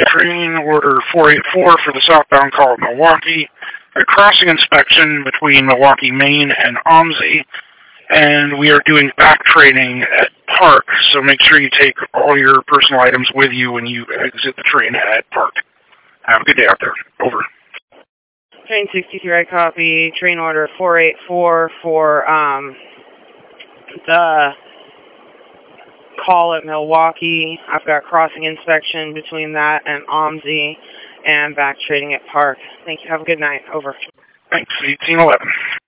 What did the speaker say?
train order 484 for the southbound call at Milwaukee, a crossing inspection between Milwaukee, Maine and OMSI, and we are doing back training at Park, so make sure you take all your personal items with you when you exit the train at Park. Have a good day out there. Over. Train 63, I copy. Train order 484 for the call at Milwaukee. I've got crossing inspection between that and OMSI and back trading at Park. Thank you. Have a good night. Over. Thanks. 1811.